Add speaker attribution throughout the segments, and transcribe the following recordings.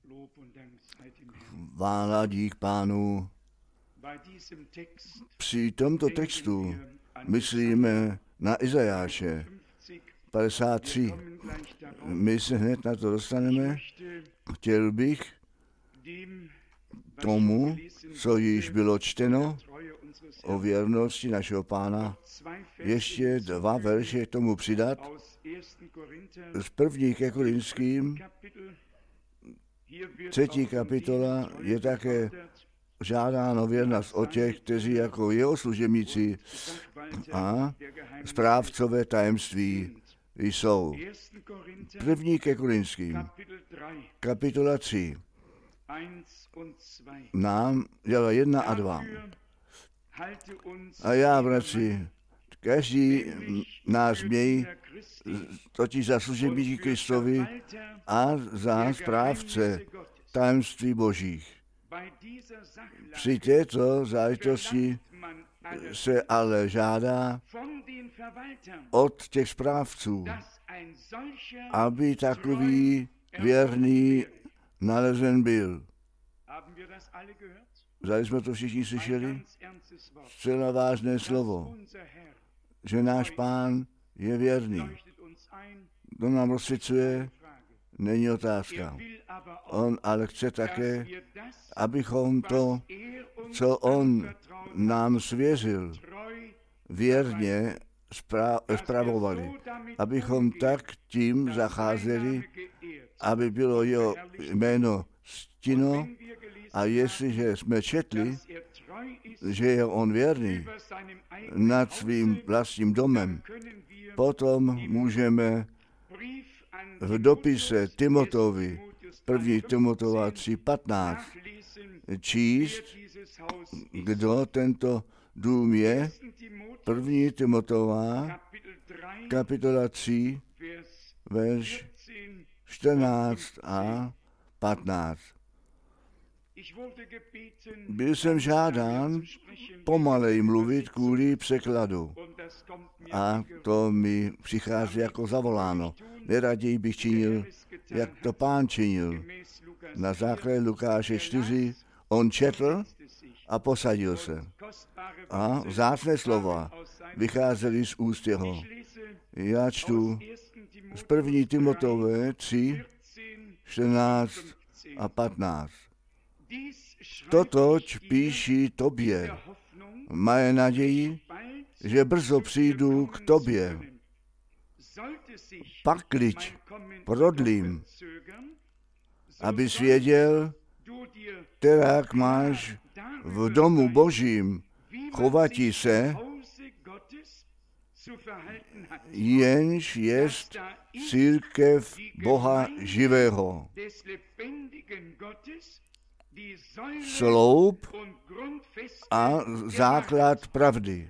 Speaker 1: Chvála dík Pánu. Při tomto textu myslíme na Izajáše 53. My se hned na to dostaneme. Chtěl bych tomu, co již bylo čteno o věrnosti našeho Pána, ještě 2 verše k tomu přidat. Z 1. ke Korinským 3. kapitola je také žádáno věrnost o těch, kteří jako jeho služebníci a správcové tajemství jsou. 1. ke Korinským, kapitola 3. Nám dělá 1 a 2. A já, bratři, každý nás měj totiž za služebníky Kristovi a za správce tajemství Božích. Při této záležitosti se ale žádá od těch správců, aby takový věrný nalezen byl. Zali jsme to všichni slyšeli? Zcela vážné slovo, že náš Pán je věrný. To nám rozsvěcuje, není otázka. On ale chce také, abychom to, co on nám svěřil, věrně spravovali. Abychom tak tím zacházeli, aby bylo jeho jméno ctěno. A jestliže jsme četli, že je on věrný nad svým vlastním domem, potom můžeme v dopise Timoteovi, 1. Timotova 3:15, číst, kdo tento dům je. 1. Timotova, kapitola 3, verš 14 a 15. Byl jsem žádán pomalej mluvit kvůli překladu. A to mi přichází jako zavoláno. Neraději bych činil, jak to Pán činil. Na základě Lukáše 4 on četl a posadil se. A vzácné slova vycházely z úst jeho. Já čtu z 1. Timotové 3, 14 a 15. Totož píši tobě, maje naději, že brzo přijdu k tobě. Pakliť prodlím, abys věděl, terak máš v domu Božím chovati se, jenž jest církev Boha živého. Sloup a základ pravdy.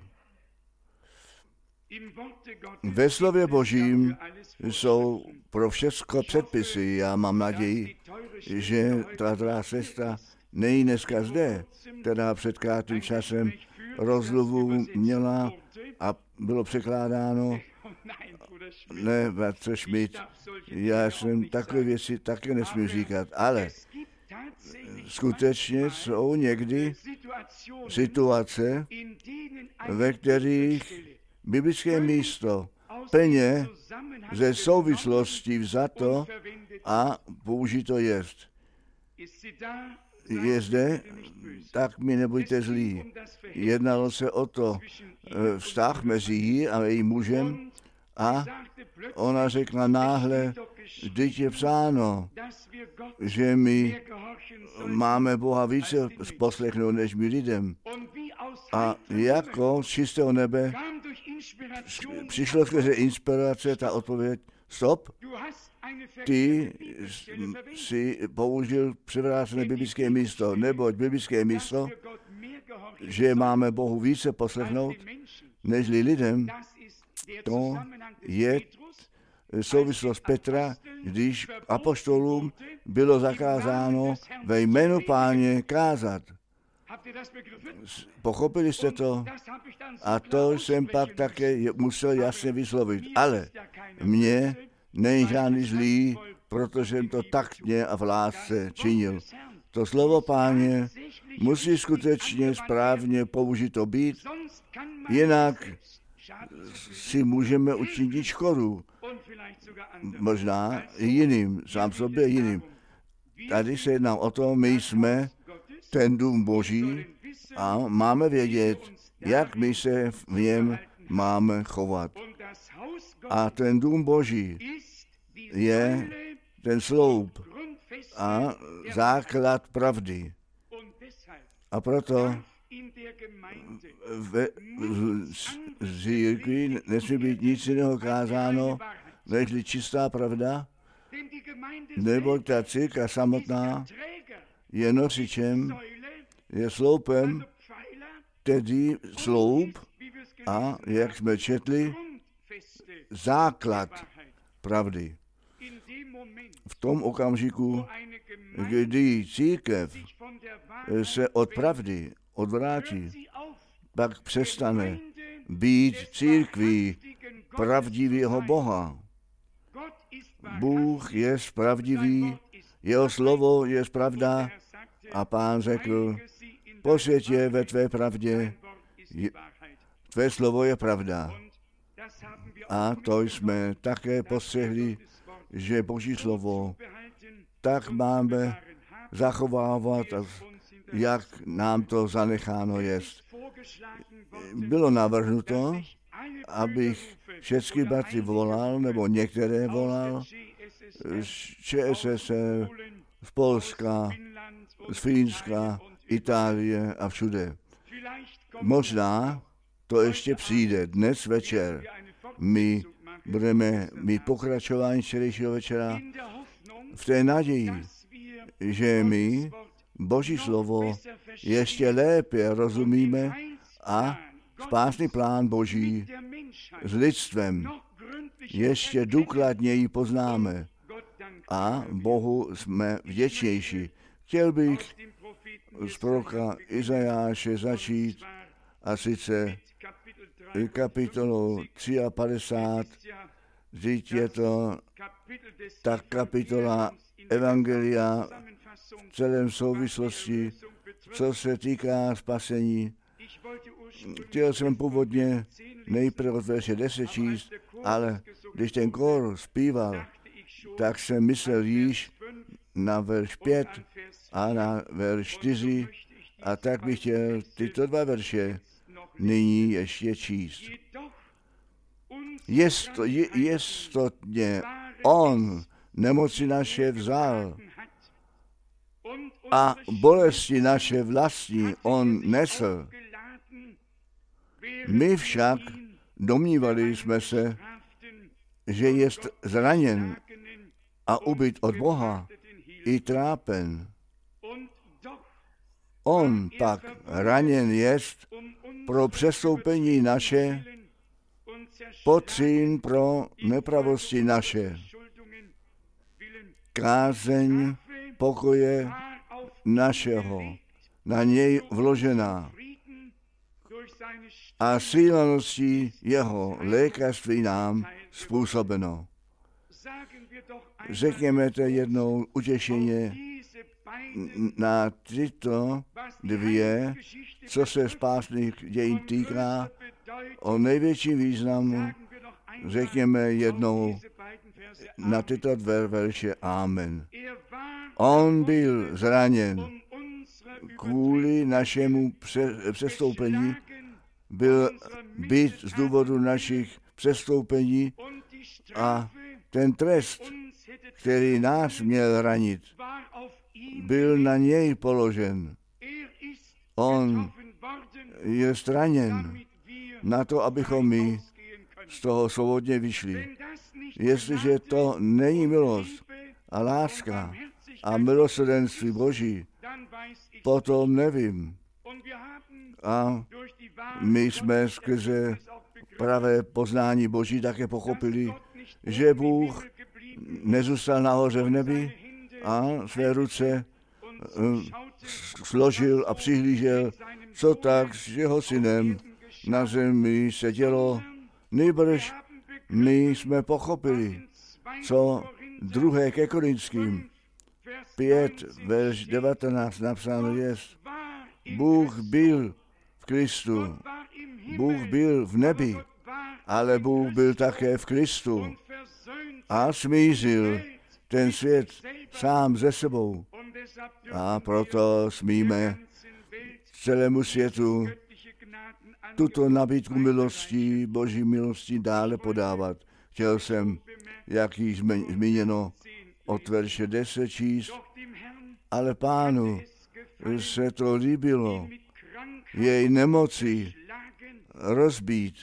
Speaker 1: Ve slově Božím jsou pro všechno předpisy. Já mám naději, že ta drahá sestra není dneska zde, která před krátkým časem rozluvu měla a bylo překládáno. Ne, bratře Schmidt, já jsem takové věci také nesmím říkat, ale skutečně jsou někdy situace, ve kterých biblické místo plně ze souvislostí vzato a použito jest. Je zde, tak mi nebuďte zlí. Jednalo se o to vztah mezi jí a jejím mužem a ona řekla náhle, vždyť je psáno, že my máme Boha více poslechnout než my lidem. A jako z čistého nebe přišlo skrze inspirace ta odpověď, stop, ty si použil převrácené biblické místo, neboť biblické místo, že máme Bohu více poslechnout než lidem, to je souvislost Petra, když apoštolům bylo zakázáno ve jménu Páně kázat. Pochopili jste to? A to jsem pak také musel jasně vyslovit. Ale mě není žádný zlý protože jsem to taktně a v lásce činil. To slovo Páně musí skutečně správně použito být, jinak si můžeme učinit škodu. Možná i jiným, sám sobě jiným. Tady se jedná o to, my jsme ten dům Boží a máme vědět, jak my se v něm máme chovat. A ten dům Boží je ten sloup a základ pravdy. A proto v církvi nesmí být nic jiného kázáno, nežli čistá pravda, nebo ta církev samotná je nosičem, je sloupem, tedy sloup a, jak jsme četli, základ pravdy. V tom okamžiku, kdy církev se od pravdy odvrátí, pak přestane být církví pravdivého Boha. Bůh je pravdivý, jeho slovo je pravda a Pán řekl, posvěť je ve tvé pravdě, tvé slovo je pravda. A to jsme také postřehli, že Boží slovo tak máme zachovávat, jak nám to zanecháno jest. Bylo navrhnuto, abych všechny bratry volal, nebo některé volal, z ČSS, z Polska, z Finska, Itálie a všude. Možná to ještě přijde dnes večer. My budeme mít pokračování včerejšího večera v té naději, že my Boží slovo ještě lépe rozumíme a spásný plán Boží s lidstvem ještě důkladněji poznáme a Bohu jsme vděčnější. Chtěl bych z proroka Izajáše začít a sice kapitolou 53, vždyť je to ta kapitola Evangelia v celém souvislosti, co se týká spasení. Chtěl jsem původně nejprve od verše 10 číst, ale když ten kór zpíval, tak jsem myslel již na verš 5 a na verš 4 a tak bych chtěl tyto dva verše nyní ještě číst. Jestotně on nemoci naše vzal a bolesti naše vlastní on nesl. My však domnívali jsme se, že je zraněn a ubyt od Boha i trápen. On pak raněn jest pro přestoupení naše, potřín pro nepravosti naše. Kázeň pokoje našeho na něj vložená a sílaností jeho lékařství nám způsobeno. Řekněme to jednou utěšeně na tyto dvě, co se spásných dějin týká, o největším významu, řekněme jednou na tyto dvě verše Amen. On byl zraněn kvůli našemu přestoupení, byl byt z důvodu našich přestoupení a ten trest, který nás měl ranit, byl na něj položen. On je zraněn na to, abychom my z toho svobodně vyšli. Jestliže to není milost a láska a milosrdenství Boží, potom nevím. A my jsme skrze pravé poznání Boží také pochopili, že Bůh nezůstal nahoře v nebi a své ruce složil a přihlížel, co tak s jeho synem na zemi se dělo. Nýbrž my jsme pochopili, co 2. ke Korinským 5, verš 19 napsáno je, Bůh byl v Kristu, Bůh byl v nebi, ale Bůh byl také v Kristu a smířil ten svět sám ze sebou. A proto smíme celému světu tuto nabídku milostí, Boží milostí dále podávat. Chtěl jsem, jak již zmíněno, od verše 10 číst, ale Pánu se to líbilo, jej nemoci rozbít,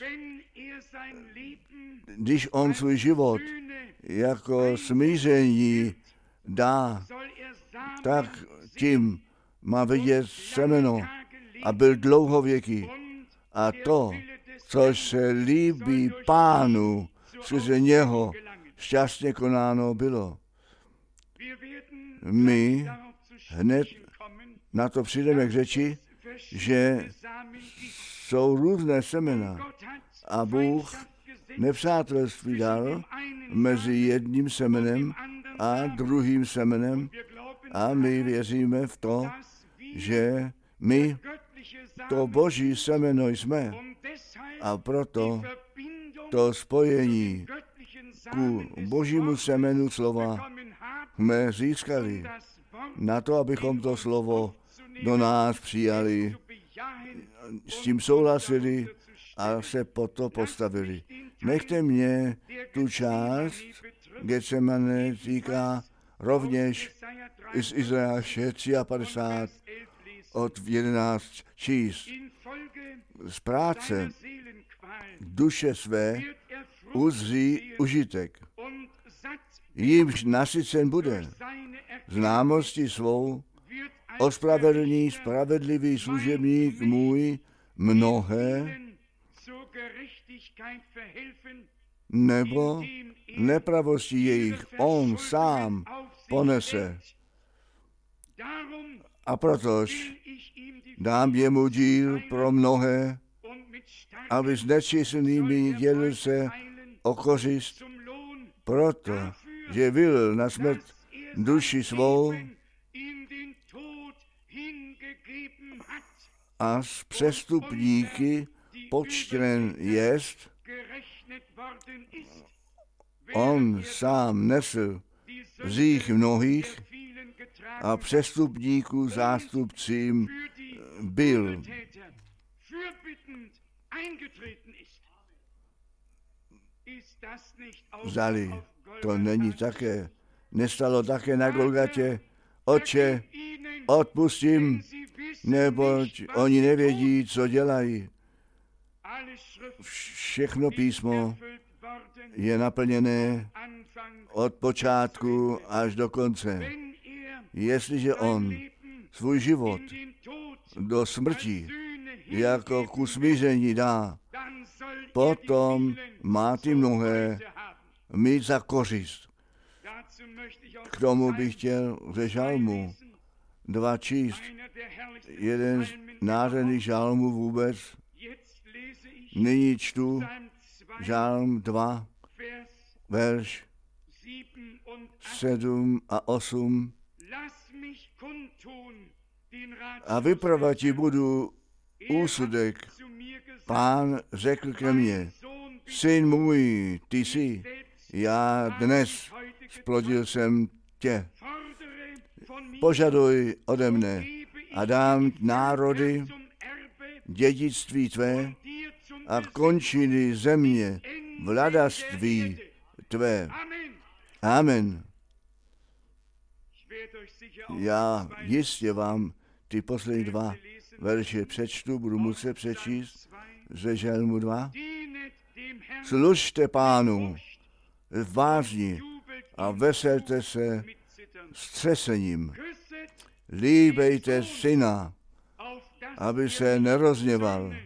Speaker 1: když on svůj život jako smíření dá, tak tím má vidět semeno a byl dlouhověký. A to, což se líbí Pánu, skrze něho šťastně konáno bylo. My hned na to přijdeme k řeči, že jsou různé semena a Bůh nepřátelství dal mezi jedním semenem a druhým semenem a my věříme v to, že my to Boží semeno jsme a proto to spojení ku Božímu semenu slova jsme získali na to, abychom to slovo do nás přijali, s tím souhlasili a se po to postavili. Nechte mě tu část Getsemane týká rovněž z Izajáše 53 od 11 číst. Z práce duše své uzří užitek. Jímž nasycen bude. Známosti svou ospravedlní spravedlivý služebník můj mnohé nebo nepravosti jejich on sám ponese. A protož dám jemu díl pro mnohé, aby s nečíslnými dělil se o kořist, proto, že vylil na smrt duši svou a s přestupníky počten jest, on sám nesl hřích mnohých a přestupníků zástupcím byl. Zdali to není také, nestalo také na Golgatě, Otče, odpustím, neboť oni nevědí, co dělají. Všechno písmo je naplněné od počátku až do konce. Jestliže on svůj život do smrti jako ku smíření dá, potom má ty mnohé mít za kořist. K tomu bych chtěl ze žalmu 2 číst. Jeden z nádherných žalmů vůbec. Nyní čtu žalm 2, verš 7 a 8. A vypravat ti budu úsudek. Pán řekl ke mně, syn můj, ty jsi, já dnes splodil jsem tě. Požaduj ode mne a dám národy dědictví tvé a končiny země vladaství tvé. Amen. Já jistě vám ty poslední 2 verše přečtu, budu muset přečíst ze žalmu 2. Služte Pánu v bázni a veselte se s třesením. Líbejte syna, aby se nerozněval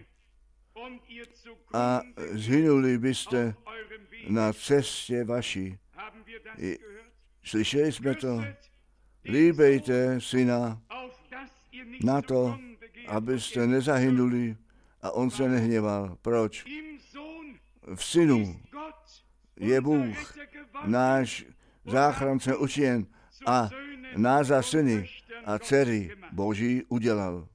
Speaker 1: a zhynuli byste na cestě vaší. Slyšeli jsme to? Líbejte syna na to, abyste nezahynuli a on se nehněval. Proč? V synu je Bůh, náš záchrance učen a nás za syny a dcery Boží udělal.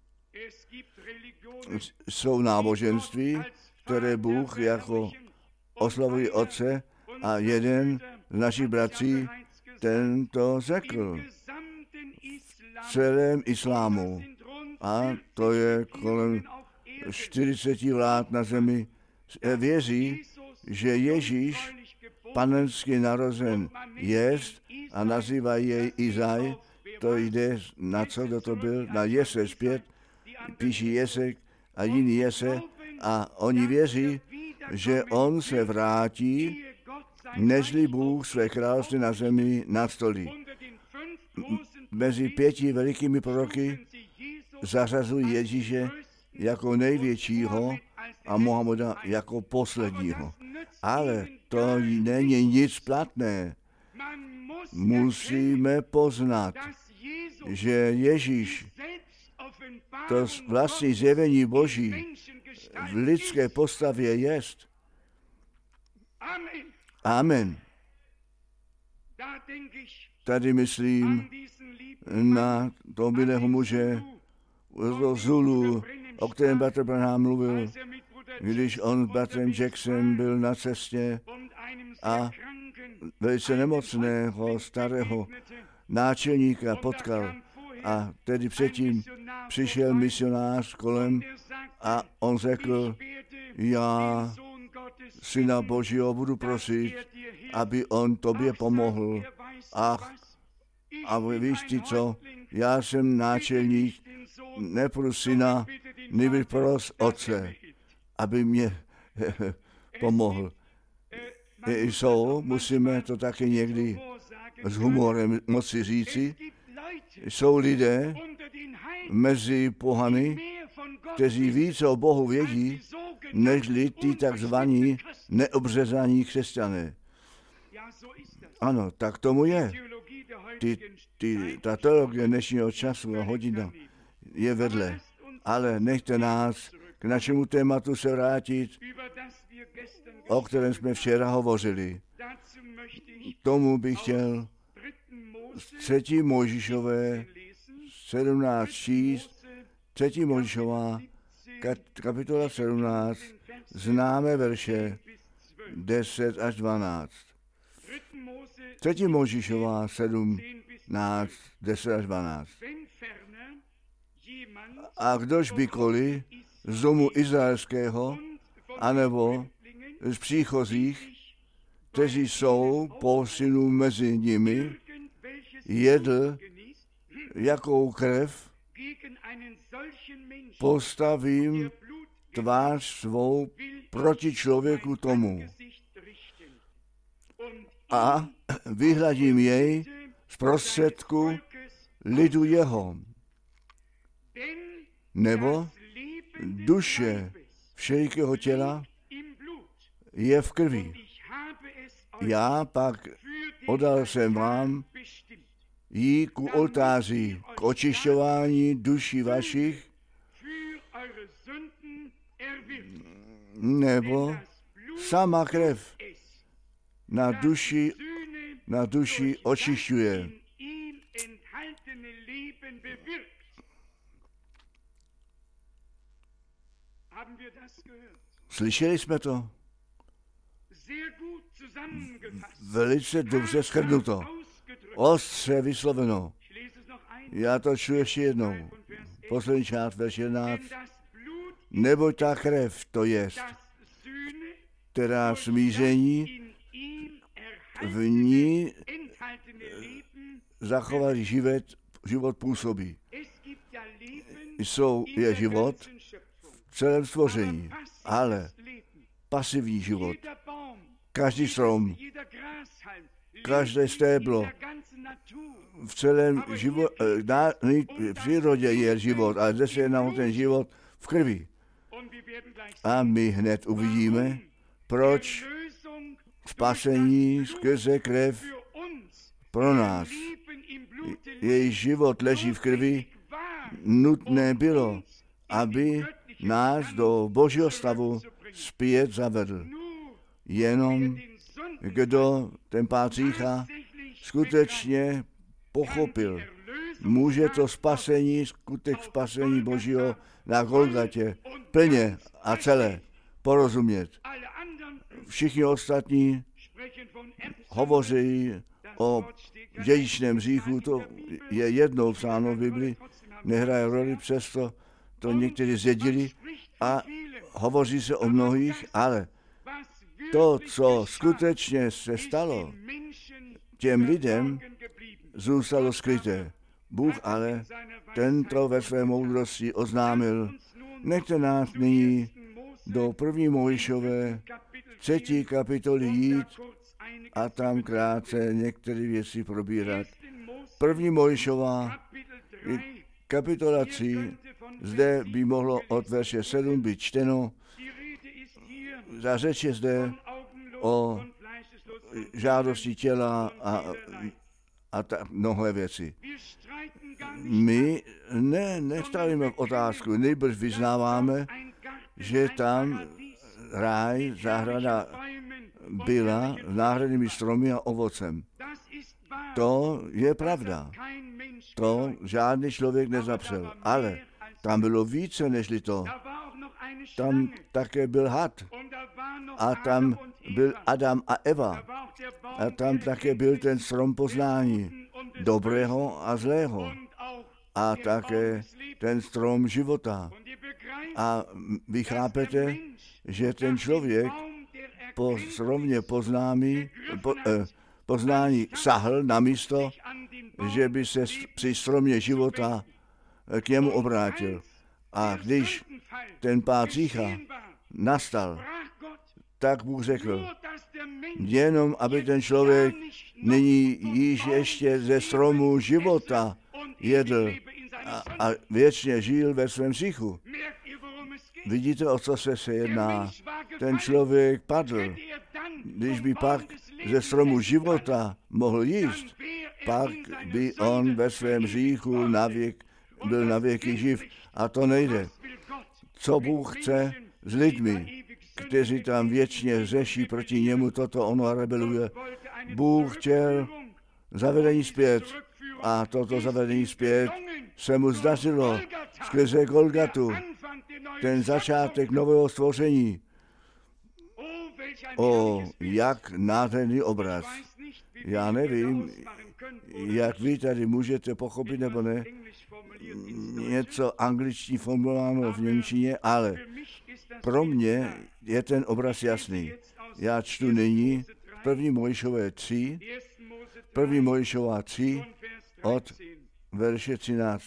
Speaker 1: Jsou náboženství, které Bůh jako oslavuje Otce a jeden z našich bratří ten to řekl v celém islámu. A to je kolem 40 vlád na zemi. Věří, že Ježíš panensky narozen jest a nazývají jej Izaj. To jde na co, kdo to byl? Na Jese zpět. Píší Jesek a jiný Jese. A oni věří, že on se vrátí, nežli Bůh své království na zemi nastolí. Mezi 5 velikými proroky zařazují Ježíše jako největšího a Mohameda jako posledního. Ale to není nic platné. Musíme poznat, že Ježíš to vlastní zjevení Boží v lidské postavě jest. Amen. Tady myslím na toho milého muže Zulu, o kterém Bratr Branham mluvil, když on s Bratrem Jacksonem byl na cestě a velice nemocného starého náčelníka potkal. A tedy předtím přišel misionář kolem a on řekl, já Syna Božího budu prosit, aby on tobě pomohl. A víš ty co, já jsem náčelník, ne pro syna, nýbrž pro Otce, aby mě pomohl. Musíme to taky někdy s humorem moci říci, jsou lidé mezi pohany, kteří více o Bohu vědí, nežli ty takzvaní neobřezaní křesťané. Ano, tak tomu je. Ta teologie dnešního času a hodina je vedle. Ale nechte nás k našemu tématu se vrátit, o kterém jsme včera hovořili. Tomu bych chtěl z 3. Mojžíšové 17 číst, 3. Mojžíšová kapitola 17, známé verše 10 až 12. 3. Mojžíšová 17, 10 až 12. A kdož bykoli z domu izraelského, anebo z příchozích, kteří jsou po synu mezi nimi, jedl jakou krev, postavím tvář svou proti člověku tomu a vyhladím jej z prostředku lidu jeho. Nebo duše všelikého těla je v krvi. Já pak odal jsem vám jí ku oltáři, k očišťování duší vašich, nebo sama krev na duši očišťuje. Slyšeli jsme to? Velice dobře shrnuto. Ostře vysloveno. Já to čtu ještě jednou. Poslední část, verš 11. Neboť ta krev to jest, která smíření v ní zachovalý život působí. Je život v celém stvoření, ale pasivní život. Každý strom, každé stéblo, v celém přírodě je život, ale zde se jedná o ten život v krvi. A my hned uvidíme, proč spasení skrze krev pro nás. Její život leží v krvi, nutné bylo, aby nás do Božího stavu zpět zavedl. Jenom kdo ten pád řícha skutečně pochopil. Může to spasení, skutek spasení Božího na Golgatě plně a celé porozumět. Všichni ostatní hovoří o dědičném hříchu, to je jednou psáno v Bibli, nehraje roli, přesto to někteří zjedili a hovoří se o mnohých, ale to, co skutečně se stalo těm lidem, zůstalo skryté. Bůh ale tento ve své moudrosti oznámil. Nechte nás nyní do 1. Mojžíšové 3. kapitoly jít a tam krátce některé věci probírat. 1. Mojžíšova kapitola 3, zde by mohlo od verše 7 být čteno. Za řeč je zde o žádosti těla a mnohé věci. My nestavíme otázku, nejbrž vyznáváme, že tam ráj, zahrada byla náhradnými stromy a ovocem. To je pravda. To žádný člověk nezapřel. Ale tam bylo více nežli to. Tam také byl had. A tam byl Adam a Eva. A tam také byl ten strom poznání dobrého a zlého. A také ten strom života. A vy chápete, že ten člověk po stromě poznání sahl na místo, že by se při stromě života k němu obrátil. A když ten pád hřícha nastal, tak Bůh řekl, jenom aby ten člověk nyní již ještě ze stromu života jedl a věčně žil ve svém hříchu. Vidíte, o co se jedná? Ten člověk padl. Když by pak ze stromu života mohl jíst, pak by on ve svém hříchu byl navěky živ. A to nejde. Co Bůh chce s lidmi, kteří tam věčně řeší proti němu, toto ono rebeluje. Bůh chtěl zavedení zpět a toto zavedení zpět se mu zdařilo skrze Golgatu, ten začátek nového stvoření. Jak nádherný obraz. Já nevím, jak vy tady můžete pochopit nebo ne, něco angličtí formulováno v němčině, ale pro mě je ten obraz jasný. Já čtu nyní 1. Mojžíšové 3, 1. Mojžíšova 3 od verše 13.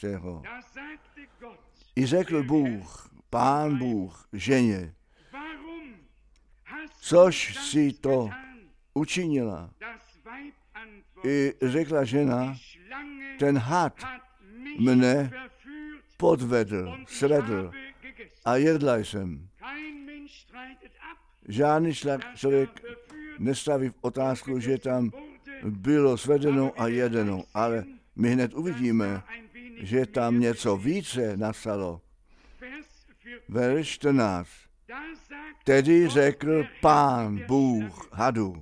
Speaker 1: I řekl Bůh, Pán Bůh, ženě, což si to učinila. I řekla žena, ten had mne podvedl, svedl a jedla jsem. Žádný člověk nestaví otázku, že tam bylo svedeno a jedeno, ale my hned uvidíme, že tam něco více nastalo. Verš 14. Tedy řekl Pán Bůh hadu,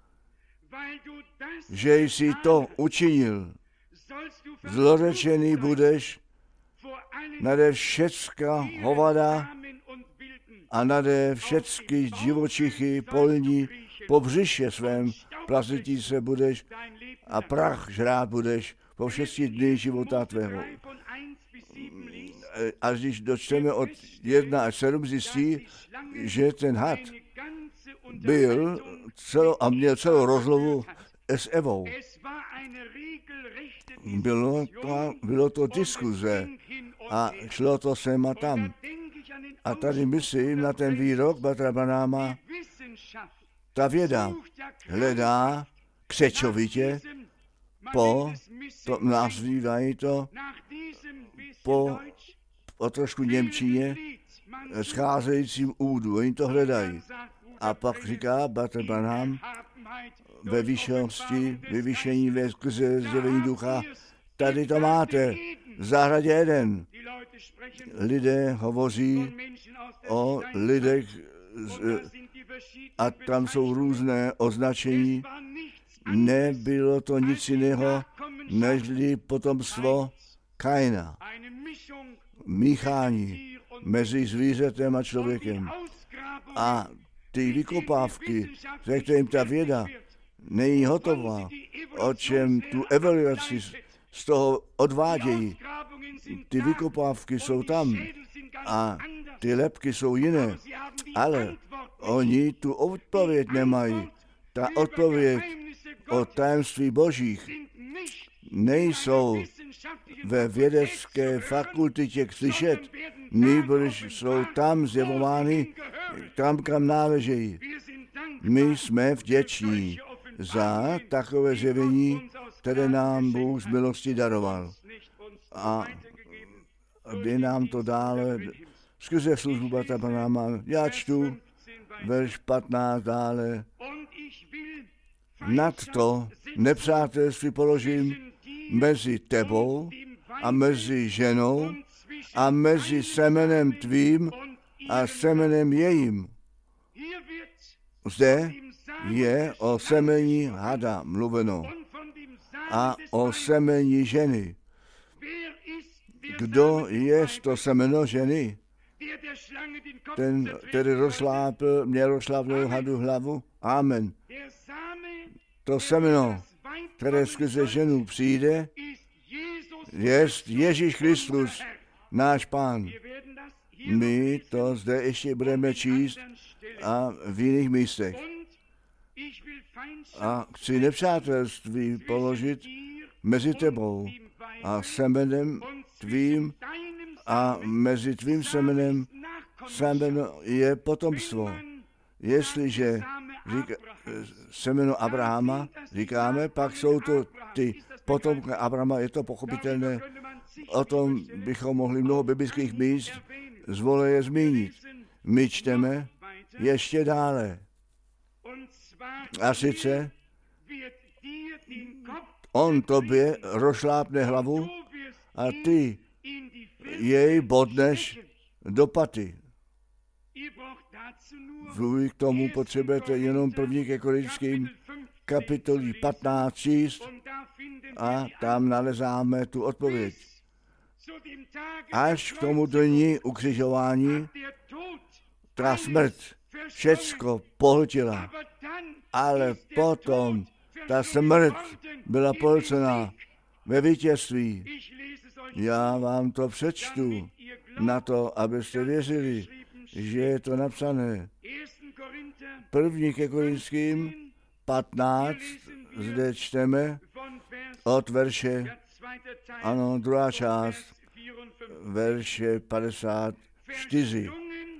Speaker 1: že jsi to učinil, zlorečený budeš nade všecka hovada a nade všecky živočichy polní, po břiše svém plazití se budeš a prach žrát budeš po 6 dny života tvého. Až když dočteme od 1 až 7, zjistí, že ten had byl a měl celou rozlovu s Evou. Bylo to diskuze a šlo to sem a tam. A tady myslím na ten výrok Bratra Branhama, ta věda hledá křečovitě to nazývají to o trošku němčině, scházejícím údu. Oni to hledají. A pak říká Bratr Branham ve výšenosti, vyvýšení ve skrze zjevení ducha, tady to máte, v zahradě Eden. Lidé hovoří o lidech a tam jsou různé označení. nebylo to nic jiného, nežli potomstvo Kaina. Míchání mezi zvířetem a člověkem. A ty vykopávky, ze kterým ta věda není hotová, o čem tu evaluaci z toho odvádějí. Ty vykopávky jsou tam a ty lebky jsou jiné, ale oni tu odpověď nemají. Ta odpověď o tajemství božích nejsou ve vědecké fakultě slyšet, nýbrž jsou tam zjevovány, tam, kam náležejí. My jsme vděční za takové zjevení, které nám Bůh z milosti daroval. A aby nám to dále skrze službu bratra Branhama, já čtu verš 15 dále. Nad to nepřátelství položím mezi tebou a mezi ženou a mezi semenem tvým a semenem jejím. Zde je o semení hada mluveno a o semení ženy. Kdo je to semeno ženy? Ten, který měl rozšlápnout hadu hlavu? Amen. To semeno, které skrze ženu přijde, je Ježíš Kristus, náš Pán. My to zde ještě budeme číst a v jiných místech. A chci nepřátelství položit mezi tebou a semenem tvým a mezi tvým semenem je potomstvo. Jestliže semeno Abrahama říkáme, pak jsou to ty potomky Abrahama, je to pochopitelné. O tom bychom mohli mnoho biblických míst z voleje zmínit. My čteme ještě dále. A sice on tobě rozšlápne hlavu a ty jej bodneš do paty. Vy k tomu potřebujete jenom první ke Korinským kapitolí 15 číst a tam nalezáme tu odpověď. Až k tomu dni ukřižování ta smrt všecko pohltila, ale potom ta smrt byla pohlcená ve vítězství. Já vám to přečtu na to, abyste věřili, že je to napsané. První ke Korinským 15, zde čteme od verše, ano, druhá část, verše 54.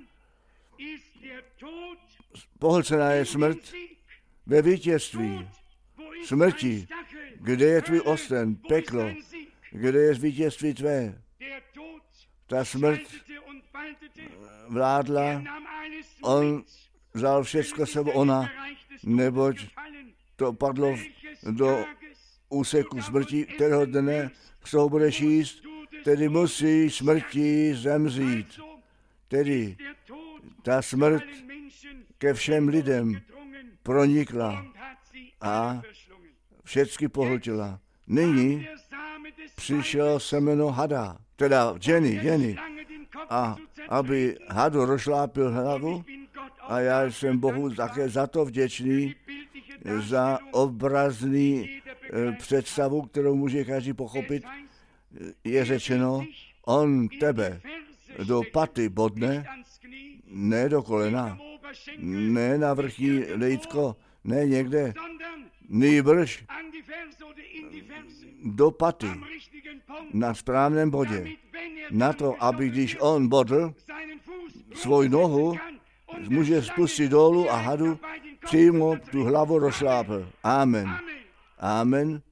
Speaker 1: Pohlcená je smrt ve vítězství smrti. Kde je tvůj osten, peklo? Kde je vítězství tvé? Ta smrt vládla, on vzal všecko sebou, ona, neboť to padlo do úseku smrti, kterého dne z toho budeš jíst, tedy musí smrti zemřít. Tedy ta smrt ke všem lidem pronikla a všecky pohltila. Nyní přišel semeno hada, teda ženy, a aby hadu rozšlápil hlavu, a já jsem Bohu také za to vděčný, za obrazný představu, kterou může každý pochopit, je řečeno, on tebe do paty bodne, ne do kolena, ne na vrchní lejtko, ne někde, nýbrž do paty, na správném bodě. Na to, aby když on bodl svou nohu, může spustit dolů a hadu přímo tu hlavu rozšlápl. Amen. Amen.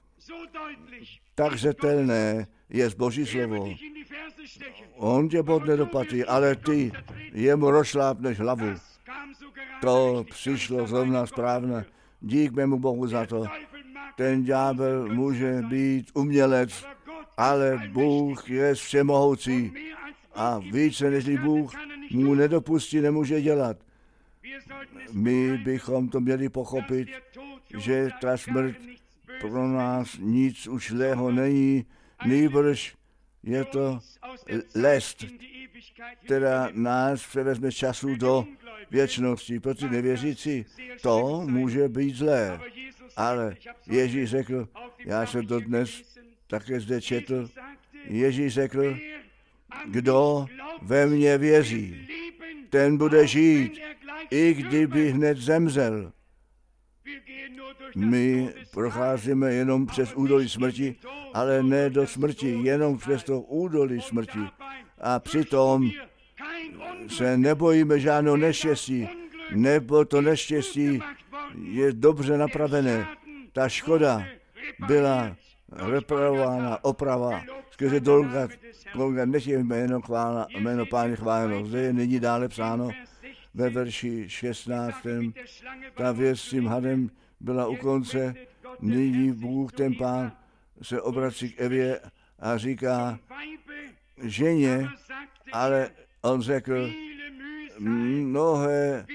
Speaker 1: Tak zřetelné je Boží slovo. On tě bodne do paty, ale ty jemu rozšlápneš hlavu. To přišlo zrovna správně. Dík mému Bohu za to. Ten ďábel může být umělec, ale Bůh je všemohoucí a více než Bůh mu nedopustí, nemůže dělat. My bychom to měli pochopit, že ta smrt pro nás nic už zlého není, nýbrž je to lest, která nás převezme z času do věčnosti. Pro ty nevěřící to může být zlé. Ale Ježíš řekl, já jsem to dnes také zde četl, Ježíš řekl, kdo ve mně věří, ten bude žít, i kdyby hned zemřel. My procházíme jenom přes údolí smrti, ale ne do smrti, jenom přes to údolí smrti. A přitom se nebojíme žádného neštěstí, nebo to neštěstí je dobře napravené. Ta škoda byla reparována, oprava, skrze Golgat, nech je jméno Páně chváleno. Zde je nyní dále psáno ve verši 16. Ta věc s tím hadem byla u konce, nyní Bůh, ten Pán, se obrací k Evě a říká ženě, ale on řekl, mnohé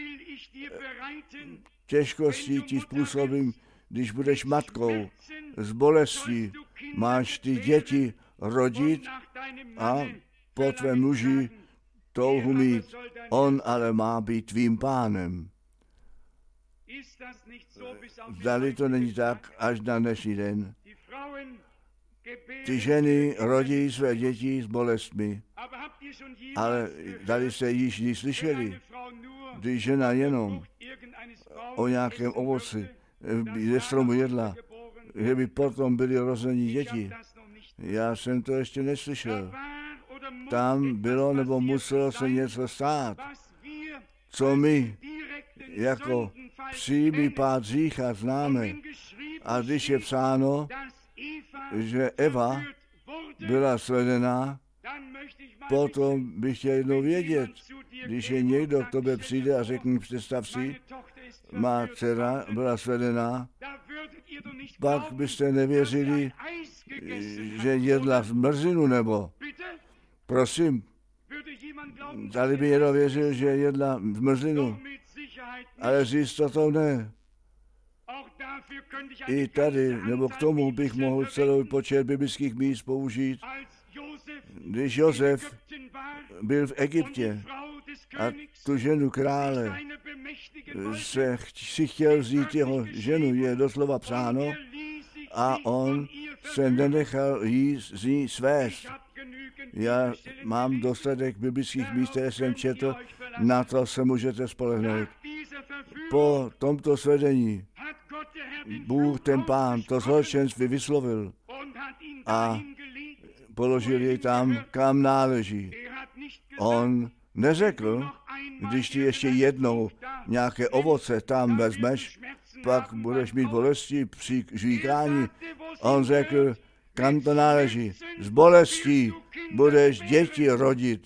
Speaker 1: těžkosti ti způsobím, když budeš matkou, z bolestí máš ty děti rodit a po tvém muži touhu mít. On ale má být tvým pánem. Zdali to není tak až na dnešní den. Ty ženy rodí své děti s bolestmi, ale zdali jste již slyšeli, když žena jenom o nějakém ovoci ze stromu jedla, že by potom byly rození děti. Já jsem to ještě neslyšel. Tam bylo nebo muselo se něco stát, co my jako přímý pád hřícha známe. A když je psáno, že Eva byla sledená, potom bych chtěl jednou vědět, když je někdo k tobě přijde a řekne, představ si, má dcera byla sledená, pak byste nevěřili, že jedla zmrzlinu nebo, prosím, tady by někdo věřil, že jedla zmrzlinu, ale s jistotou ne. I tady, nebo k tomu bych mohl celou počet biblických míst použít. Když Josef byl v Egyptě a tu ženu krále si chtěl vzít jeho ženu, je doslova psáno, a on se nenechal jí z ní svést. Já mám dostatek biblických míst, které jsem četl, na to se můžete spolehnout. Po tomto svedení Bůh, ten Pán, to zločenství vyslovil a položil jej tam, kam náleží. On neřekl, když ty ještě jednou nějaké ovoce tam vezmeš, pak budeš mít bolesti při žvíkání. On řekl, kam to náleží. Z bolestí budeš děti rodit.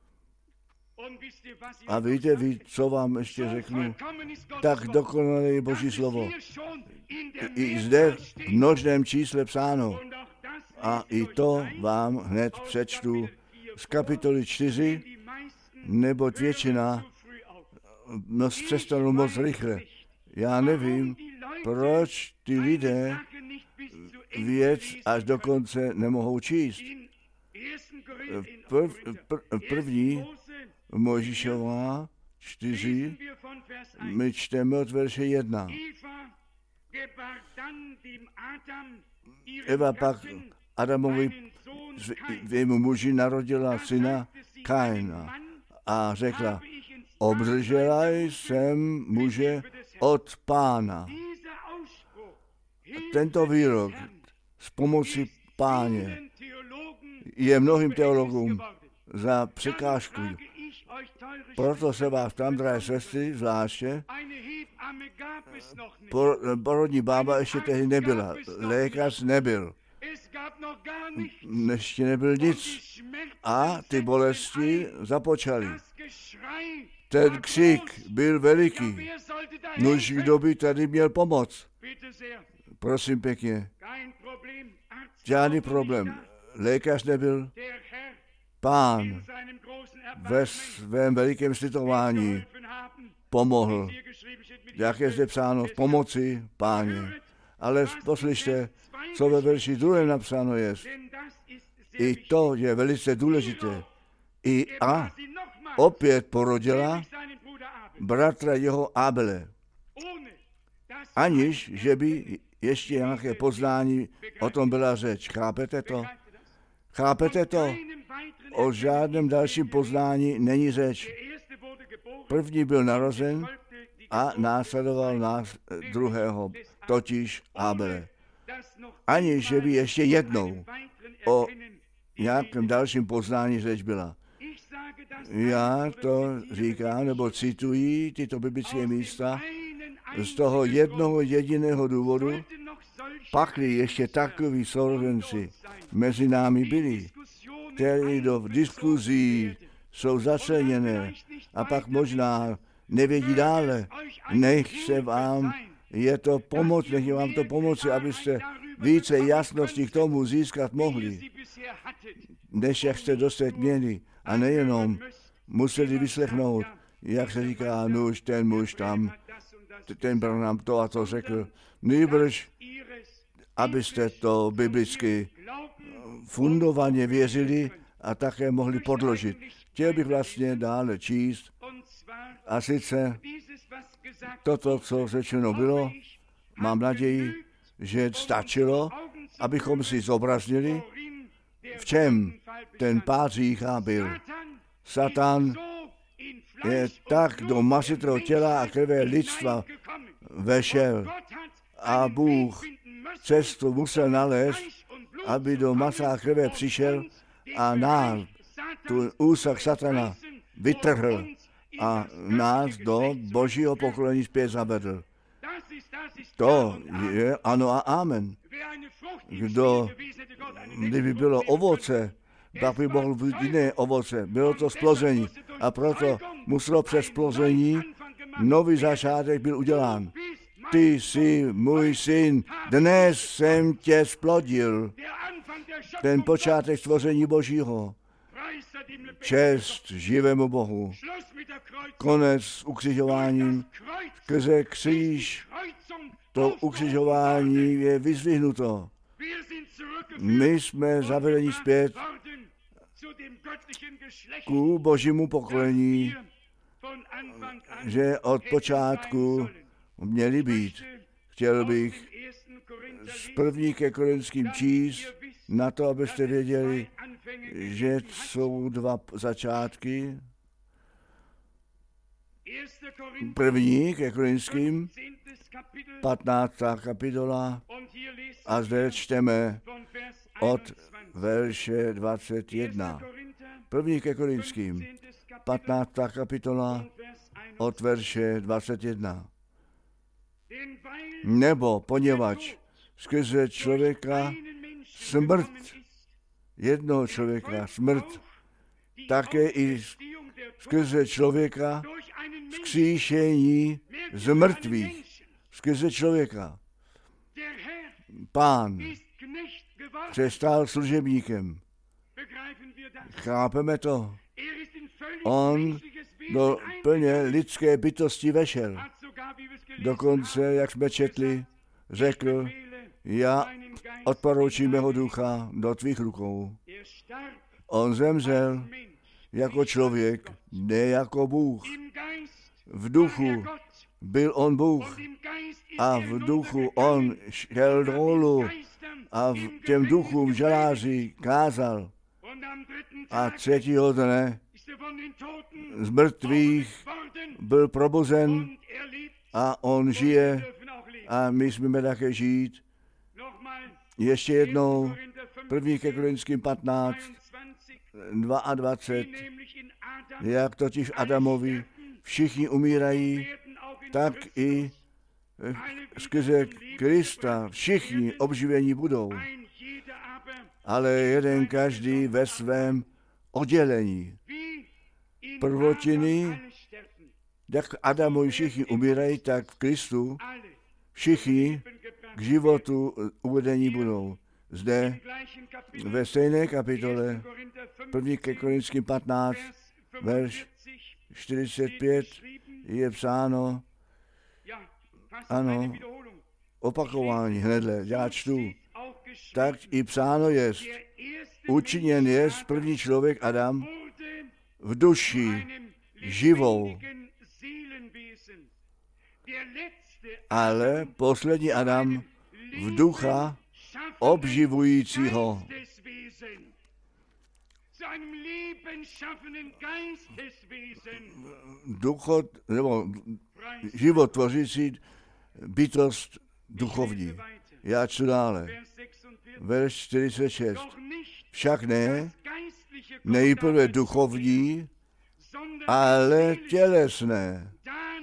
Speaker 1: A víte, co vám ještě řeknu? Tak dokonalé je Boží slovo. I zde v množném čísle psáno. A i to vám hned přečtu z kapitoly 4, neboť většina přestanou moc rychle. Já nevím, proč ty lidé věc až do konce nemohou číst. První Mojžíšová 4, my čteme od verše 1. Eva pak Adamovi svému muži narodila syna Kaina a řekla, obdržela jsem muže od Pána. Tento výrok s pomocí Páně je mnohým teologům za překážku. Proto se vás tam, drahé sestry, zvláště, porodní bába ještě tehdy nebyla, lékař nebyl, ještě nebyl nic a ty bolesti započaly. Ten křik byl veliký, nož kdo by tady měl pomoc? Prosím pěkně, žádný problém, lékař nebyl, Pán ve svém velikém slitování pomohl. Jak je zde psáno, v pomoci Páně. Ale poslyšte, co ve verši 2 napsáno je. I to je velice důležité. A opět porodila bratra jeho Abele. Aniž, že by ještě nějaké poznání o tom byla řeč. Chápete to? Chápete to? O žádném dalším poznání není řeč. První byl narozen a následoval druhého, totiž Abele. Aniž, že by ještě jednou o nějakém dalším poznání řeč byla. Já to říkám, nebo cituji tyto biblické místa z toho jednoho jediného důvodu, pakli ještě takoví sourozenci mezi námi byli, kteří do diskuzí jsou začleněné a pak možná nevědí dále. Nech vám to pomoci, abyste více jasnosti k tomu získat mohli, než jak jste dost měli. A nejenom museli vyslechnout, jak se říká, nuž ten muž tam, ten nám to a to řekl. Nýbrž, abyste to biblicky fundovaně věřili a také mohli podložit. Chtěl bych vlastně dále číst, a sice toto, co řečeno bylo, mám naději, že stačilo, abychom si zobraznili, v čem ten pád hřícha byl. Satan je tak do masitého těla a krve lidstva vešel a Bůh cestu musel nalézt, aby do masa a krve přišel a nás, tu úsah satana, vytrhl a nás do božího pokolení zpět zavedl. To je ano a amen. Kdyby bylo ovoce, tak by mohl být jiné ovoce. Bylo to splození. A proto muselo přes splození nový začátek byl udělán. Ty jsi můj syn, dnes jsem tě splodil. Ten počátek stvoření Božího. Čest živému Bohu. Konec s ukřižováním. Skrze kříž to ukřižování je vyzdvihnuto. My jsme zavedeni zpět ku Božímu pokolení, že od počátku měli být. Chtěl bych z 1. ke Korinským číst na to, abyste věděli, že jsou dva začátky. 1. ke Korinským, 15. kapitola, a zde čteme od verše 21. 1. ke Korinským, 15. kapitola, od verše 21. Nebo poněvadž skrze člověka smrt, jednoho člověka smrt, také i skrze člověka vzkříšení z mrtvých, skrze člověka. Pán se stal služebníkem. Chápeme to? On do plně lidské bytosti vešel. Dokonce, jak jsme četli, řekl, já odporučím mého ducha do tvých rukou. On zemřel jako člověk, ne jako Bůh. V duchu byl on Bůh a v duchu on šel dolů a v těm duchům žaláři kázal. A třetího dne z mrtvých byl probuzen a on žije a my jsme také žít. Ještě jednou, 1. ke Korinským 15, 22, jak totiž v Adamovi všichni umírají, tak i skrze Krista všichni obživení budou. Ale jeden každý ve svém oddělení. Prvotiny, jak Adamovi všichni umírají, tak v Kristu všichni k životu uvedení budou. Zde ve stejné kapitole 1. ke Korinským 15, verš 45 je psáno, ano, opakování hnedle, já čtu, tak i psáno jest, učiněn jest první člověk Adam v duši živou, ale poslední Adam v ducha obživujícího. Duchot, nebo život tvořící bytost duchovní. Já čtu dále. Verš 46. Však ne, nejprve duchovní, ale tělesné.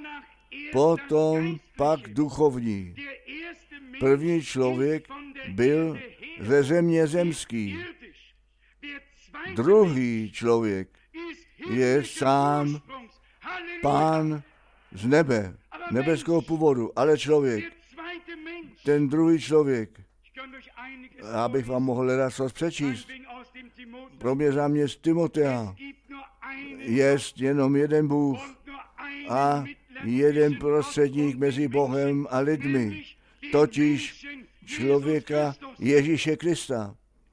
Speaker 1: Potom pak duchovní. První člověk byl ze země zemský. Druhý člověk je sám Pán z nebe, nebeského původu, ale člověk. Ten druhý člověk, abych vám mohl hledat co přečíst, pro mě za mě z Timotea, jest jenom jeden Bůh a jeden prostředník mezi Bohem a lidmi, totiž člověka Ježíše Krista.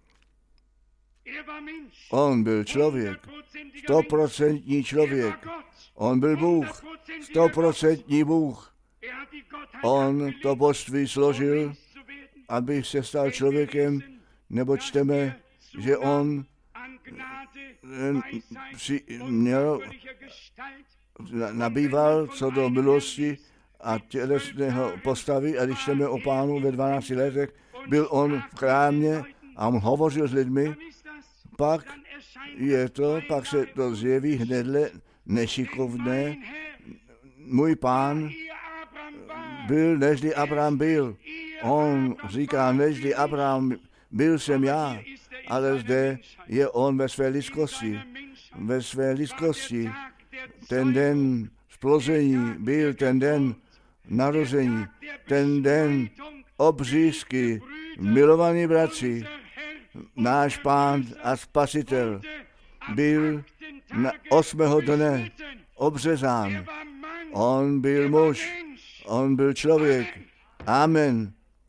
Speaker 1: On byl člověk, 100% člověk. On byl Bůh, 100% Bůh. On to božství složil, aby se stal člověkem, nebo čteme, že on nabýval co do milosti a tělesného postavy, a když čteme o Pánu ve 12 letech, byl on v chrámě a on hovořil s lidmi, pak se to zjeví hnedle nešikovné. Můj Pán byl, nežli Abraham byl. On říká, nežli Abraham byl jsem já, ale zde je on ve své lidskosti. Ve své lidskosti. Ten den splození byl ten den narození, ten den obřízky, milovaní bratři, náš Pán a Spasitel byl na 8. dne obřezán. On byl muž, on byl člověk. Amen.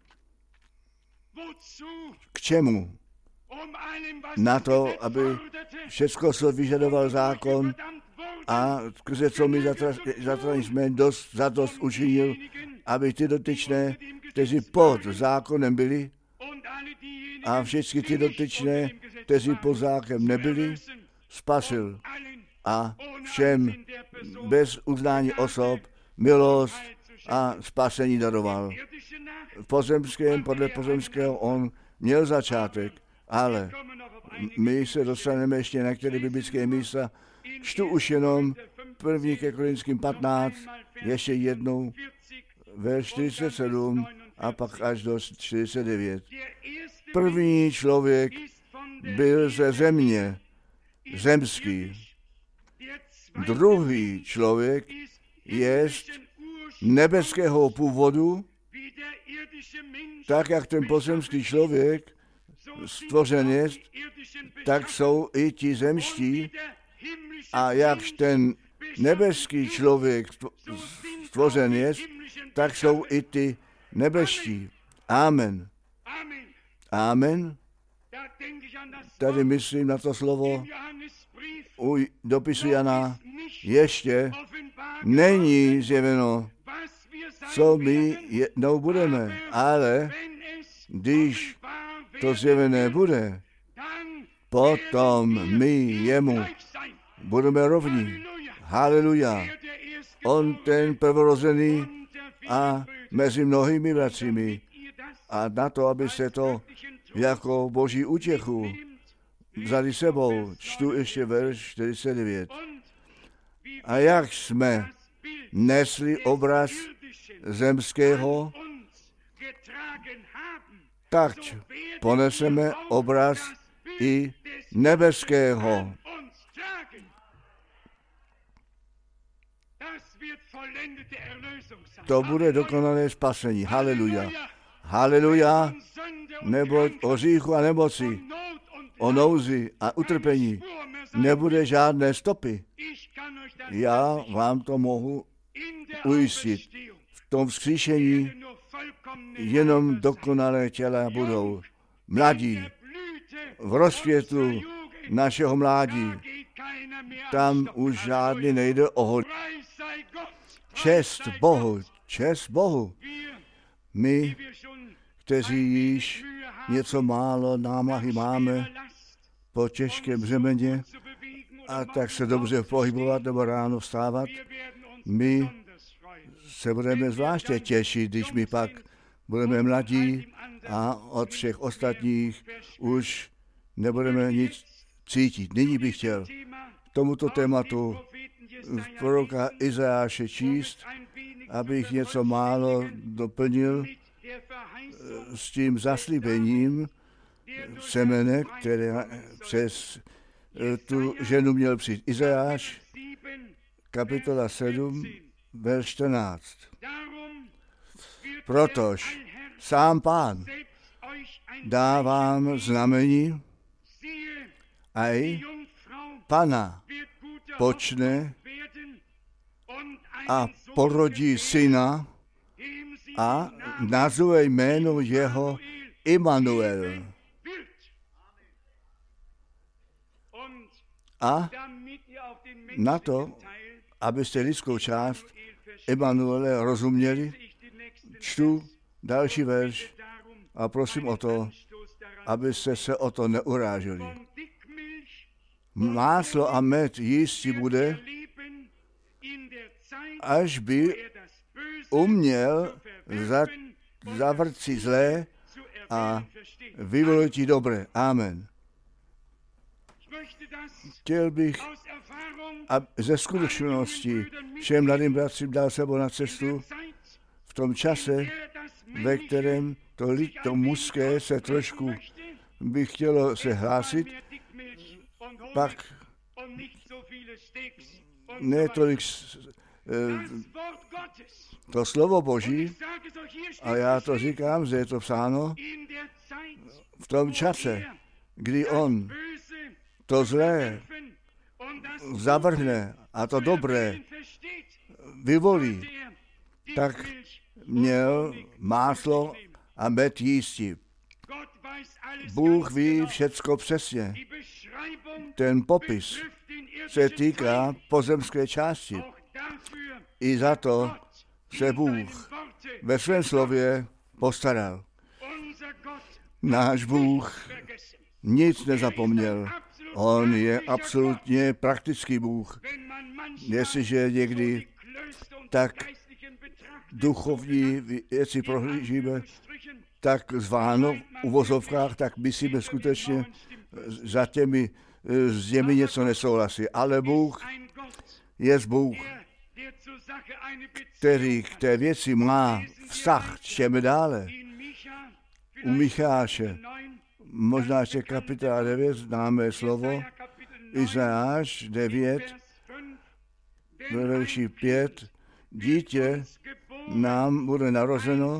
Speaker 1: K čemu? Na to, aby všecko, co vyžadoval zákon a skrze co my zatrani jsme za dost učinil, aby ty dotyčné, kteří pod zákonem byli, a všechny ty dotyčné, kteří pod zákonem nebyli, spasil. A všem bez uznání osob milost a spasení daroval. Podle pozemského on měl začátek, ale my se dostaneme ještě na některé biblické místa. Čtu už jenom 1. Korinským 15, ještě jednou, verš 47 a pak až do 49. První člověk byl ze země, zemský. Druhý člověk jest nebeského původu, tak jak ten pozemský člověk stvořen jest, tak jsou i ti zemští, a jakž ten nebeský člověk stvořen jest, tak jsou i ty nebeští. Amen. Amen. Tady myslím na to slovo u dopisu Jana, ještě není zjeveno, co my jednou budeme, ale když to zjevené bude, potom my jemu budeme rovní. Haleluja. On ten prvorozený a mezi mnohými bratřími. A na to, aby se to jako boží útěchu vzali sebou, čtu ještě verš 49. A jak jsme nesli obraz zemského, tak poneseme obraz i nebeského. To bude dokonalé spasení. Haleluja. Haleluja. Neboť o hříchu a nemoci, o nouzi a utrpení nebude žádné stopy. Já vám to mohu ujistit. V tom vzkříšení jenom dokonalé těla budou. Mladí, v rozkvětu našeho mládí, tam už žádný nejde o hod. Čest Bohu. My, kteří již něco málo námahy máme po těžkém břemeně a tak se dobře pohybovat nebo ráno vstávat, my se budeme zvláště těšit, když my pak budeme mladí a od všech ostatních už nebudeme nic cítit. Nyní bych chtěl tomuto tématu proroka Izajáše číst, abych něco málo doplnil s tím zaslíbením semene, které přes tu ženu měl přijít. Izajáš, kapitola 7, verš 14. Protož sám Pán dá vám znamení, aj Pana počne a porodí syna a nazve jméno jeho Immanuel. A na to, abyste lidskou část Immanuele rozuměli, čtu další verš a prosím o to, abyste se o to neuráželi. Máslo a med jísti bude, až by uměl zavrci zlé a vyvoliti dobré. Amen. Chtěl bych ze skutečnosti všem mladým bratřím dal sebou na cestu v tom čase, ve kterém to mužské se trošku by chtělo se hlásit, pak ne tolik to slovo Boží, a já to říkám, že je to psáno, v tom čase, kdy on to zlé zavrhne a to dobré vyvolí, tak měl máslo a med jísti. Bůh ví všecko přesně. Ten popis se týká pozemské části. I za to se Bůh ve svém slově postaral. Náš Bůh nic nezapomněl. On je absolutně praktický Bůh. Jestliže někdy tak duchovní věci prohlížíme, tak zváno v uvozovkách, tak myslíme skutečně za těmi s těmi něco nesouhlasí. Ale Bůh je Bůh, který k té věci má vztah. Čteme dále. U Micháše, možná ještě kapitola 9, známé slovo, Izajáš 9, ve verši 5, dítě nám bude narozeno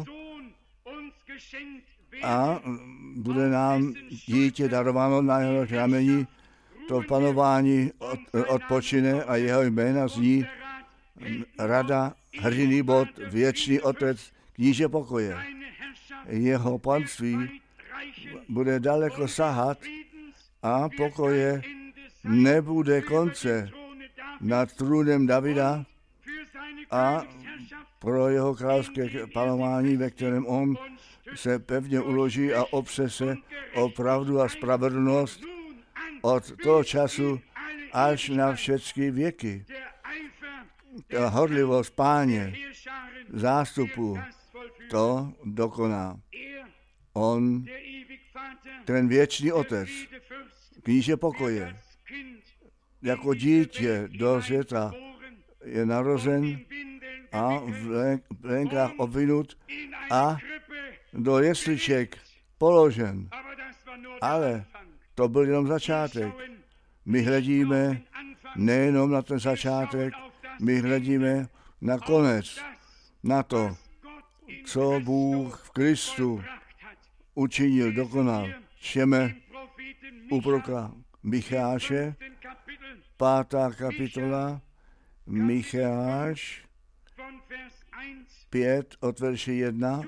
Speaker 1: a bude nám dítě darováno na jeho rameni, to panování odpočine a jeho jména zní Rada, hrdinný bod, věčný otec, kníže pokoje. Jeho panství bude daleko sahat a pokoje nebude konce nad trůnem Davida a pro jeho královské panování, ve kterém on se pevně uloží a opře se o pravdu a spravedlnost od toho času až na všechny věky. Ta horlivost Páně, zástupu, to dokoná. On, ten věčný otec, kníže pokoje, jako dítě do světa je narozen a v plenkách obvinut a do jesliček položen. Ale to byl jenom začátek. My hledíme nejenom na ten začátek, my hledíme na konec, na to, co Bůh v Kristu učinil, dokonal. Čteme u proroka Micháše, 5. kapitola, Micháš, 5 od verše 1.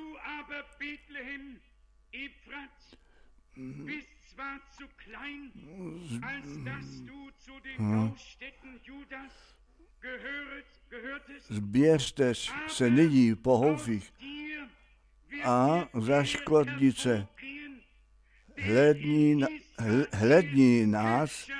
Speaker 1: Zběřte se nyní po houfích a za škvodnice. Hlední nás,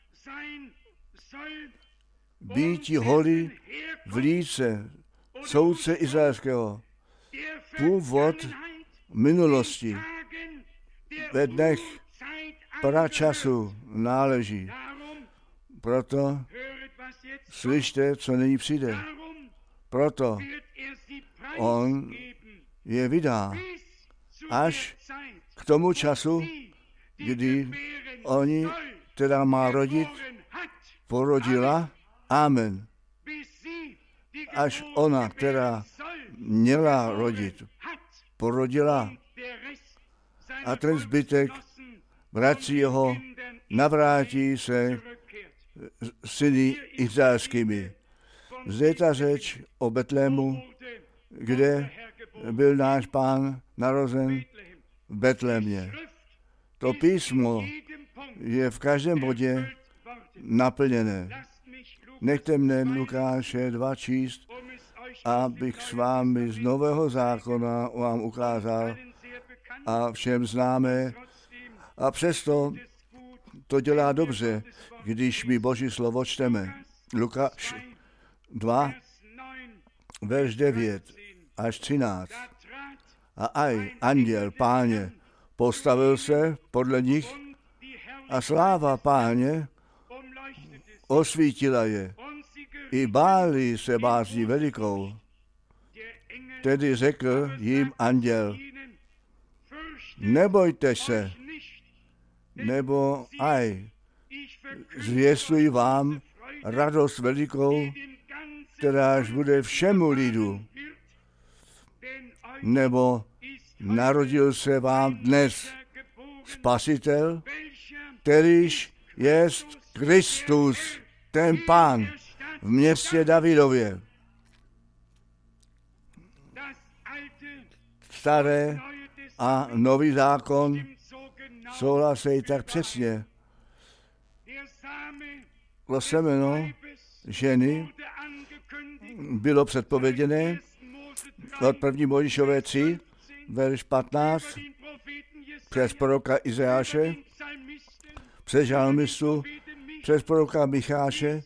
Speaker 1: býti hory v líce soudce izraelského. Původ minulosti ve dnech pračasu náleží. Proto slyšte, co nyní přijde. Proto on je vydá až k tomu času, kdy oni teda má rodit, porodila. Amen. Až ona, která měla rodit, porodila a ten zbytek vrací jeho, navrátí se syny izraelskými. Zde je ta řeč o Betlému, kde byl náš Pán narozen v Betlémě. To písmo je v každém bodě naplněné. Nechte mne Lukáše 2 číst, abych s vámi z Nového zákona vám ukázal a všem známé. A přesto to dělá dobře, když my Boží slovo čteme. Lukáš 2, verš 9 až 13. A anděl Páně postavil se podle nich a sláva Páně osvítila je. I báli se bázní velikou. Tedy řekl jim anděl, nebojte se, nebo zvěstuji vám radost velikou, kteráž bude všemu lidu. Nebo narodil se vám dnes Spasitel, kterýž jest Kristus, ten Pán v městě Davidově. Staré a nový zákon souhlasí tak přesně. To semeno ženy bylo předpověděné od 1. Mojžíšové 3, verš 15, přes proroka Izajáše, přes žalmistu, přes proroka Micháše,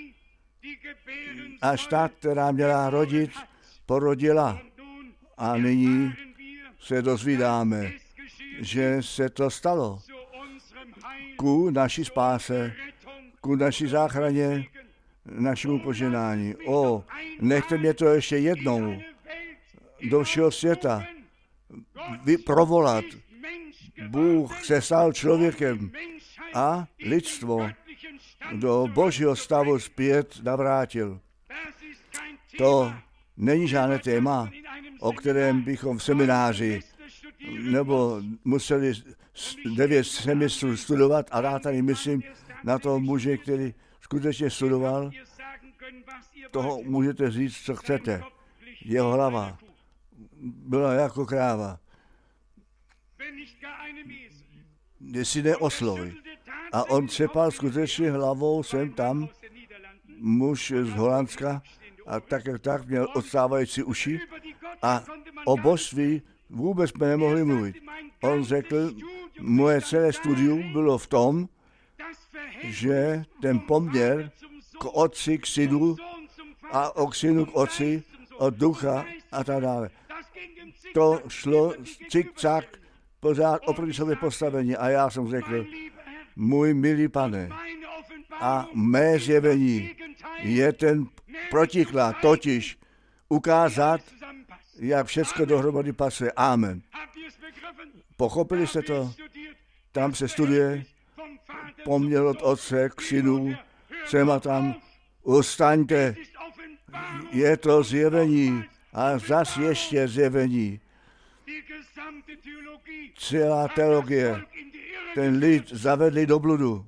Speaker 1: až ta, která měla rodit, porodila. A nyní se dozvídáme, že se to stalo ku naší spáse, ku naší záchraně, našemu poženání. Nechte mě to ještě jednou do všeho světa provolat. Bůh se stal člověkem a lidstvo do Božího stavu zpět navrátil. To není žádné téma, o kterém bychom v semináři nebo museli 9 semestrů studovat a rád tady myslím na toho muže, který skutečně studoval. Toho můžete říct, co chcete. Jeho hlava byla jako kráva. Jestli ne oslovy. A on třepal skutečně hlavou sem tam, muž z Holandska, a tak měl odstávající uši a o božství vůbec jsme nemohli mluvit. On řekl, moje celé studium bylo v tom, že ten poměr k otci, k synu a od synu k otci, od ducha a tak dále. To šlo cik-cak pořád oproti sobě postavení a já jsem řekl, můj milý Pane, a mé zjevení je ten protiklad, totiž ukázat, jak všechno dohromady pasuje. Amen. Pochopili jste to? Tam se studuje poměr od otce k synu, sem a tam. Ustaňte, je to zjevení a zas ještě zjevení. Celá teologie, ten lid zavedli do bludu.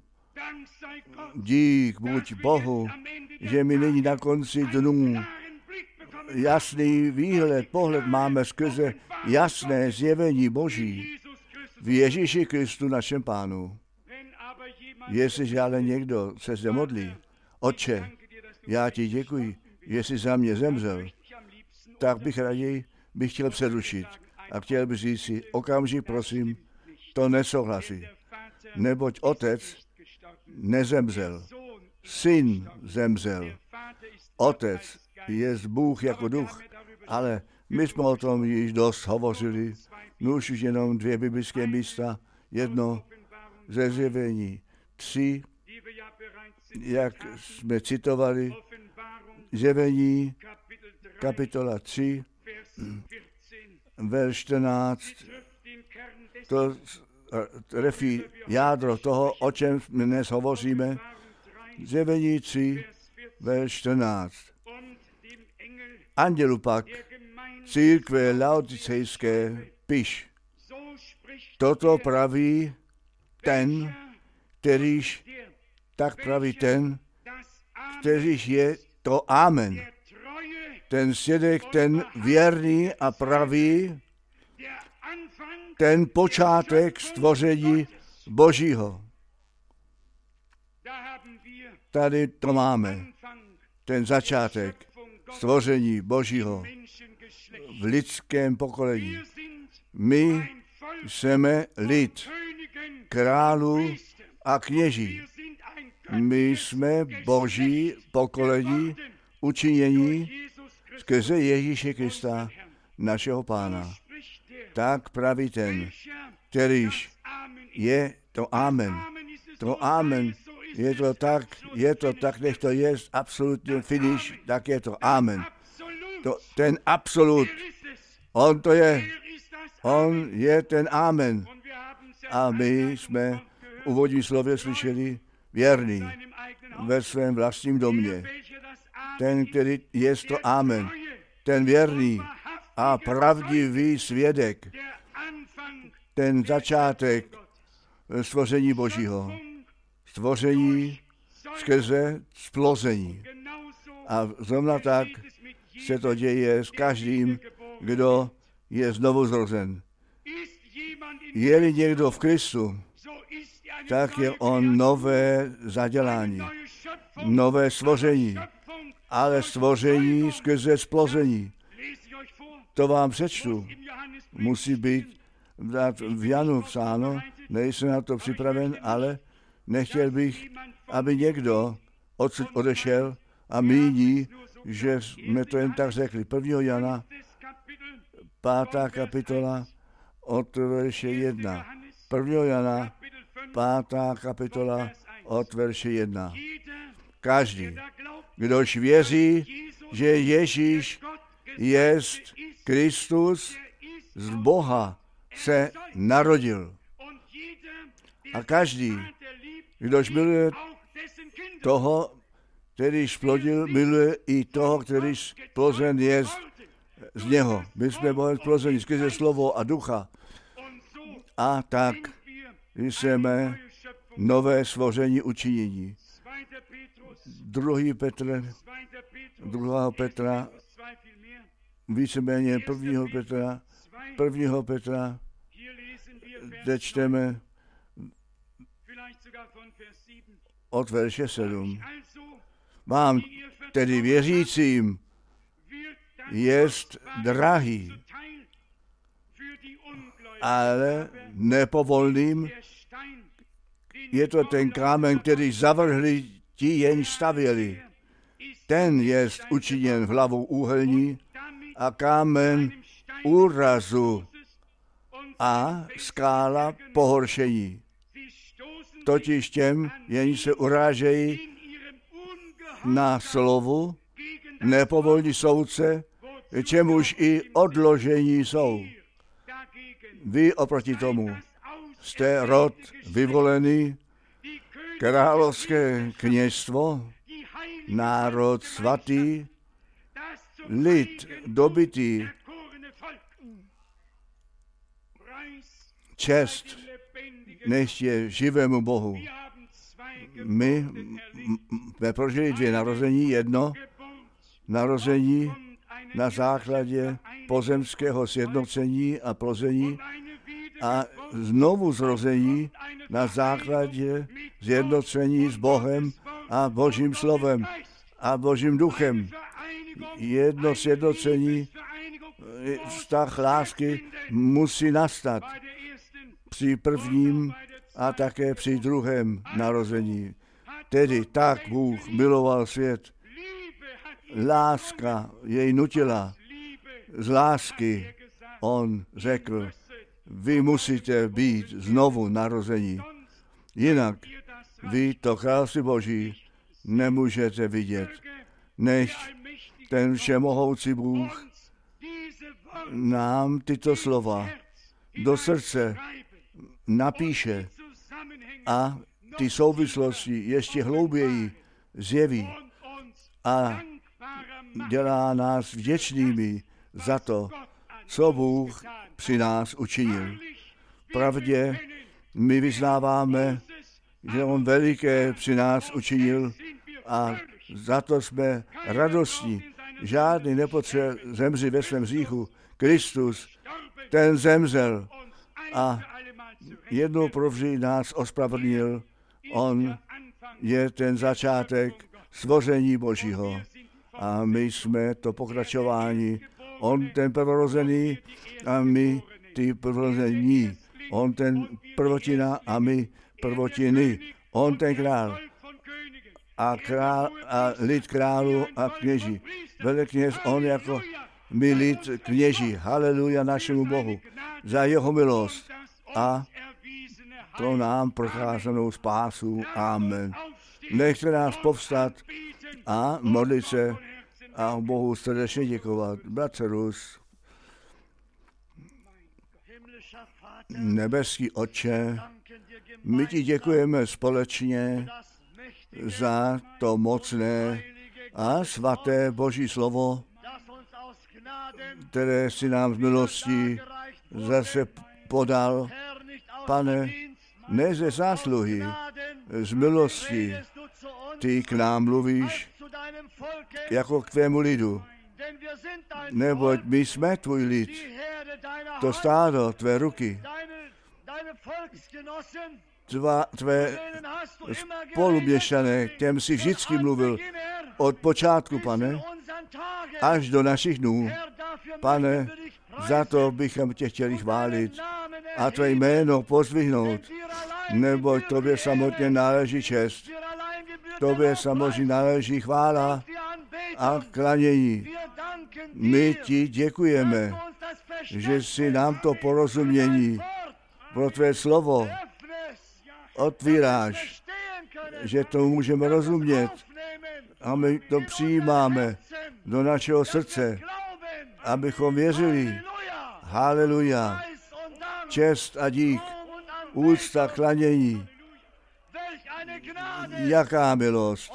Speaker 1: Dík buď Bohu, že mi nyní na konci dnů jasný výhled, pohled máme skrze jasné zjevení Boží v Ježíši Kristu našem Pánu. Jestliže ale někdo se zde modlí, Otče, já ti děkuji, že jsi za mě zemřel, tak bych raději chtěl přerušit a chtěl bych říct si, okamžik prosím, to nesouhlasí, neboť Otec nezemřel, Syn zemřel, Otec je Bůh jako duch, ale my jsme o tom již dost hovořili, už jenom 2 biblické místa, jedno ze Zjevení 3, jak jsme citovali, Zjevení kapitola 3, verš 14, to trefí jádro toho, o čem dnes hovoříme, Zjevení 3, verš 14. Andělu pak církve laodicejské piš. Toto praví ten, kterýž, tak praví ten, kterýž je to Amen. Ten svědek, ten věrný a pravý, ten počátek stvoření Božího. Tady to máme, ten začátek stvoření Božího v lidském pokolení. My jsme lid králů a kněží. My jsme Boží pokolení učinění skrze Ježíše Krista, našeho Pána. Tak praví ten, kterýž je to Amen. To Amen. Je to tak, než to je absolutně finish, tak je to Amen. Ten absolut, on je ten Amen. A my jsme v úvodním slově slyšeli věrný ve svém vlastním domě. Ten, který je to Amen. Ten věrný a pravdivý svědek. Ten začátek stvoření Božího. Stvoření skrze splození. A zrovna tak se to děje s každým, kdo je znovu zrozen. Je-li někdo v Kristu, tak je on nové zadělání, nové stvoření, ale stvoření skrze splození. To vám přečtu. Musí být v Janu psáno, nejsem na to připraven, ale nechtěl bych, aby někdo odsud odešel a míní, že jsme to jen tak řekli. 1. Jana, 5. kapitola, od verše 1. 1. Jana, 5. kapitola, od verše 1. Každý, kdož věří, že Ježíš jest Kristus, z Boha se narodil. A každý, kdož miluje toho, kterýž plodil, miluje i toho, kterýž plozen je z něho. My jsme Bohem plození skrze slovo a ducha. A tak jsme nové stvoření učinění. 2. Petra, víceméně 1. Petra, kde čteme od verše 7. Vám, tedy věřícím, jest drahý, ale nepovolným je to ten kámen, který zavrhli ti, jenž stavěli. Ten jest učiněn hlavou úhelní a kámen úrazu a skála pohoršení. Totiž těm, jenž se urážejí na slovu, nepovolní soudce, čemuž i odložení jsou. Vy oproti tomu jste rod vyvolený, královské kněžstvo, národ svatý, lid dobytý, čest než je živému Bohu. My jsme prožili 2 narození, jedno narození na základě pozemského sjednocení a plození a znovu zrození na základě zjednocení s Bohem a Božím slovem a Božím duchem. Jedno sjednocení, vztah lásky musí nastat při prvním a také při druhém narození. Tedy tak Bůh miloval svět. Láska jej nutila. Z lásky on řekl, vy musíte být znovu narození. Jinak vy to království Boží nemůžete vidět, než ten všemohoucí Bůh nám tyto slova do srdce napíše a ty souvislosti ještě hlouběji zjeví a dělá nás vděčnými za to, co Bůh při nás učinil. Pravdě my vyznáváme, že on veliké při nás učinil a za to jsme radostní. Žádný nepotřebuje zemřít ve svém hříchu. Kristus, ten zemřel a jednou provždy nás ospravedlnil. On je ten začátek stvoření Božího. A my jsme to pokračování. On ten prvorozený a my ty prvorození. On ten prvotina a my prvotiny. On ten král a lid králu a kněží. Velekněz on jako my lid kněží. Haleluja našemu Bohu za jeho milost a pro nám procházenou spásu. Amen. Nechte nás povstat a modlit se a Bohu srdečně děkovat. Bratře Rus, nebeský Otče, my ti děkujeme společně za to mocné a svaté Boží slovo, které si nám z milosti zase podal. Pane, ne ze zásluhy, z milosti ty k nám mluvíš jako k tvému lidu. Neboť my jsme tvůj lid, to stádo tvé ruky, tvé spoluměšťané, těm si vždycky mluvil od počátku, Pane, až do našich dnů. Pane, za to bychom tě chtěli chválit a tvé jméno pozvihnout, neboť tobě samotně náleží čest, tobě samotně náleží chvála a klanění. My ti děkujeme, že si nám to porozumění pro tvé slovo otvíráš, že to můžeme rozumět a my to přijímáme do našeho srdce, abychom věřili. Haleluja. Čest a dík, úcta, klanění. Jaká milost.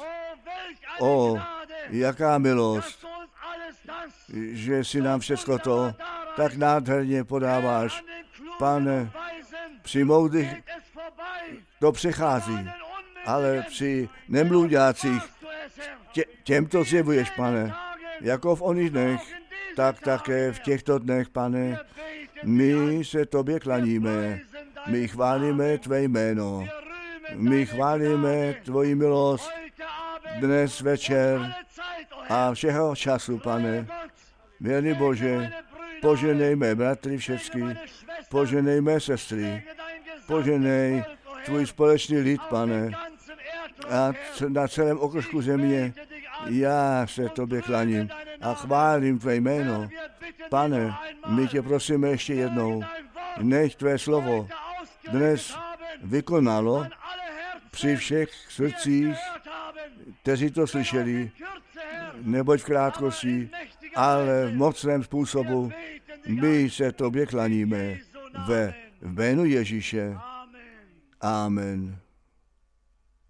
Speaker 1: Jaká milost, že si nám všechno to tak nádherně podáváš. Pane, při moudrých to přechází, ale při nemluďácích těm to zjevuješ, Pane, jako v oných dnech, tak také v těchto dnech, Pane, my se tobě klaníme, my chválíme tvé jméno, my chválíme tvoji milost dnes večer a všeho času, Pane. Věrný Bože, poženejme bratry všecky, poženejme sestry, poženej tvůj společný lid, Pane, a na celém okružku země já se tobě klaním a chválím tvé jméno. Pane, my tě prosíme ještě jednou, nech tvé slovo dnes vykonalo při všech srdcích, kteří to slyšeli, neboť v krátkosti, ale v mocném způsobu my se tobě klaníme ve jménu Ježíše. Amen.